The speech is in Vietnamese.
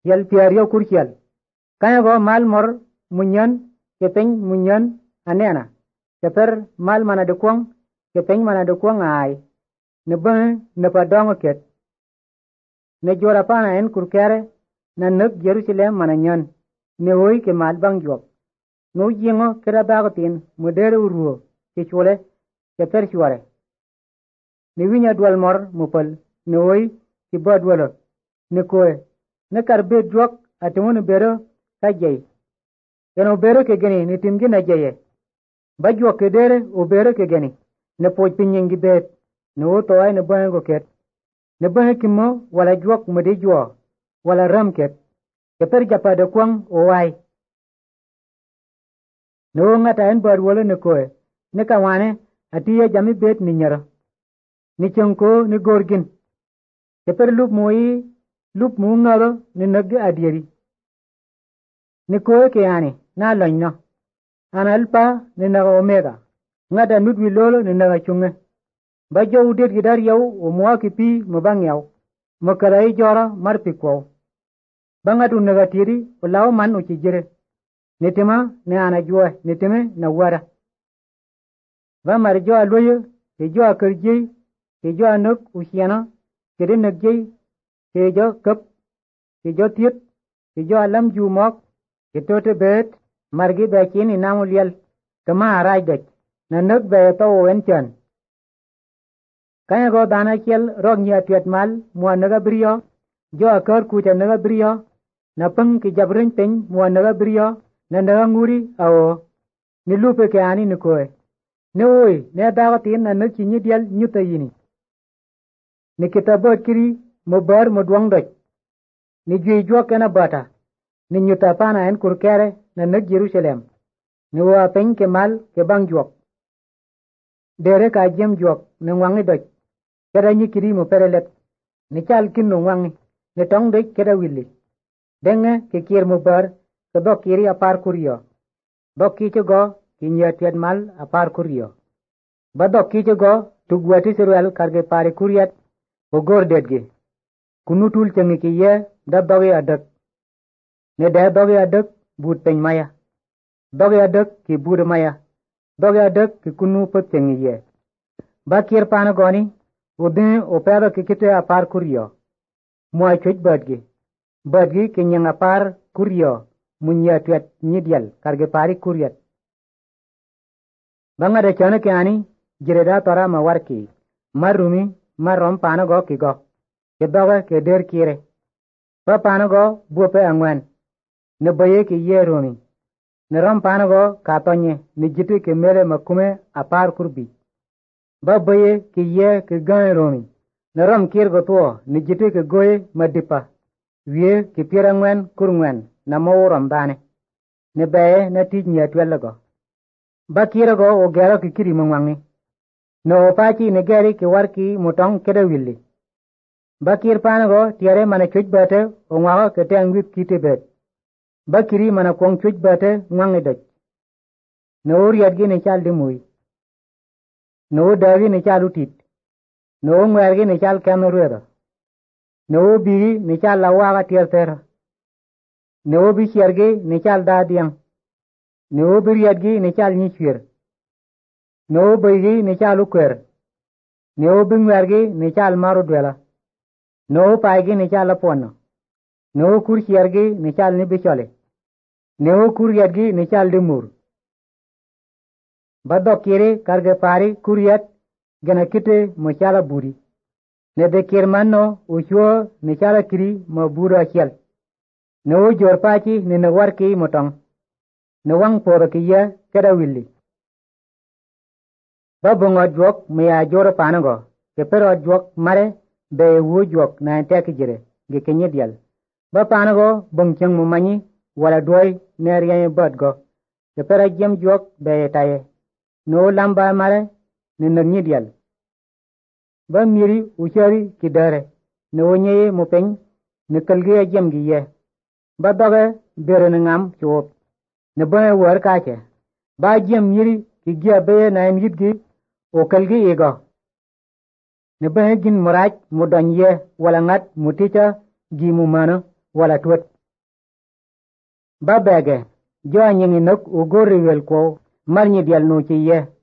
yel piario kurchiel kaya go mal mor munyan ke peny munyan anena ke per mal mana de kwang ke peny mana de kwang ai ne ben ne pa dong ket ne jora pana en kurkere na nak Jerusalem mana nyan ne hoy ke mal bang jok no jingo kera bagatin modere uruo ke chole ke per chware ne winya dwal mor mupal ne hoy ki bodwalo ne koe ne karbe jok atun bero kajay eno bero ke geni ne timgi na jaye ba jok ke dere o bero ke geni ne poj pinyingi bet ne o to ay ne bango ket ne bango kimo wala jok mede jo wala ram ket ke per japa de kwang o wai ne o ngata en bodwalo ne koe ne kawane atiye jami bet ni nyara ni chonko ni gorgin ke per lup moyi lup mu ngaro ni nagge adieri ni koe ke ani na loñno an alpa ni naga omega ngada nudwi lolo ni naga chunge ba jow det gidar yaw o muwa ki pi mo bang yaw mo kala i jora mar pi kwaw ba ngadu naga tiri o law man o ci jere ni tima ni ana juwa ni time na wara ba mar jo aloye ke jo akarjey ke jo anok usiana ke de nagjey ke jo kap ke jo tiet ke jo alam ju mok ke tote bet margi be kini namu liel kama araj dek na nak be to wen chan kaya go dana kiel rog nya tiet mal mo naga brio jo akar ku cha naga brio na pang ki jabrin pen mo naga brio na naga nguri awo ni lupe ke ani ni koe ne oi ne daga tin na nak chi ni dial nyuta yini ni kitabot kiri mo bar mo duang dek ni jui jo kana bata ni nyuta pana en kurkere na nak Jerusalem ni wa pen ke mal ke bang jok dere ka jem jok ni wangi dek kada ni kiri mo perelet ni chal kin no wangi ni tong dek kada willi denge ke kier mo bar ke dok kiri apar kuriyo dok ki go ki nyatiat mal apar kuriyo ba dok ki go tugwati sirwel karge pare kuriyat o gor dedge kunutul chengi ki ye da doge adak ne da doge adak but pen maya doge adak ki bud maya doge adak ki kunu pot chengi ye ba kier pana goni udin o pero ki kite apar kuriyo mo chuj badgi ki nyang apar kuriyo munya tuat nyidial karge pari kuriyat banga de chana ke ani jireda tora ma warki marumi marom pana go ki go ke doge ke der kire ba pana go buope angwen ne baye ki ye romi ne rom pana go katonye ni jitu ke mere makume apar kurbi ba baye ki ye ke gan romi ne rom kir go to ni jitu ke goye madipa wie ki pirangwen kurngwen na mo rom dane ne baye na tij nya twelago ba kira go o gero ki kiri mangwangi no pachi ne geri ki warki mutong keda willi ba kir pana go tiare mana chuj bate o ngwa ke tang wip kite bet ba kiri mana kong chuj bate ngwangi dek no riat gi ne chal de muy no dawi ne chal utit no ngwer gi ne chal kano rueda no bi ne chal lawa ga tier ter no bi cherge ne chal da diang no bi riat gi ne chal ni chwer no bi gi ne chal ukwer no bi ngwer gi ne chal maru dwela no paigi ne chal apono no kur cherge ne chal ni bichole no kur riat gi ne chal de mur baddo kire karge pari kuriyat gana kite mo chala buri ne de kirmanno ucho ne chala kiri mo bura chel ne o jor pachi ne na warki motong ne wang poro kiya kada willi babongo jok me ya jor panago ke pero jok mare be wo jok na tek jire ge kenye dial ba panago bongchang mo mani wala doy ne riya badgo ke pero jem jok be taye no lamba mare ne nagni dial ba miri uchari kidare ne wonye mo pen ne kalge jem gi ye ba doge bere ne ngam chop ne ba war ka che ba jem miri ki gya be na yit gi o kalge ego ne ba gin muraj mo danye wala ngat muticha gi mu mano wala tuat ba bege jo anyingi nok ugori wel ko mar nyi dial no ci ye